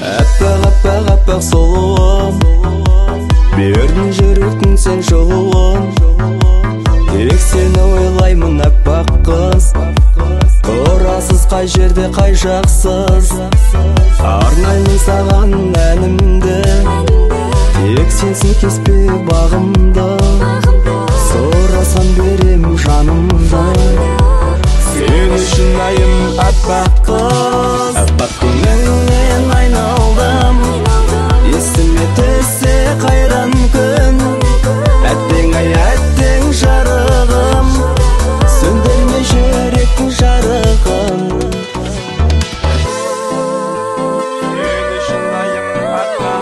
Әппақ сұлуым, бердің жүректің сен жылуым. Тек сені ойлаймын әппақ қыз, тұрасыз қай жерде қай жақсыз. Арнаймын саған әнімді, тек сенсің кеспе бағымды. Сұрасам берем жанымды, сен үшін айым әппақ қыз. Әппақ көңіліңнен айналдым, есіме түссе қайран күн. Әттең ай әттең жарығым, сөндірме жүректің жарығын. Сен үшін айым әппақ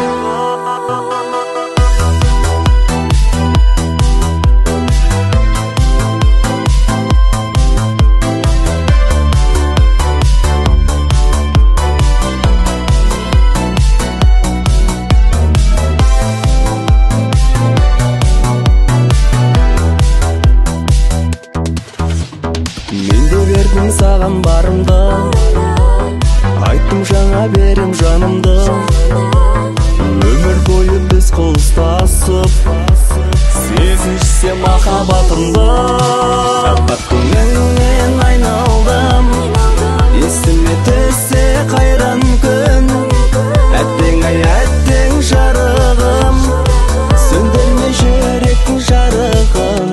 бердім саған барымды, айттым жаңа берем жанымды. Өмір бойы біз қол ұстасып, сезінсе махаббатымды. Әппақ көңіліңнен айналдым, есіме түссе қайран күн. Әттең ай әттең жарығым, сөндірме жүректің жарығын.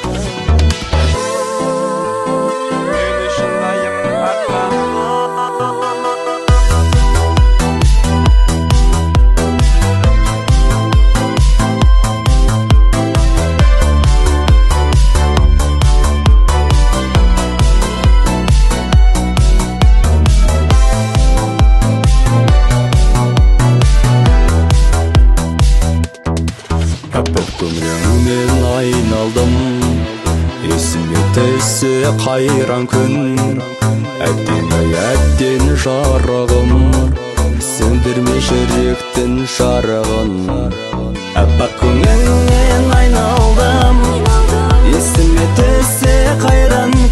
Әппақ көңіліңнен айналдым, есіме түссе қайран күн. Әттең ай әттең жарығым, сөндірме жүректің жарығын. Әппақ көңіліңнен айналдым, есіме түссе қайран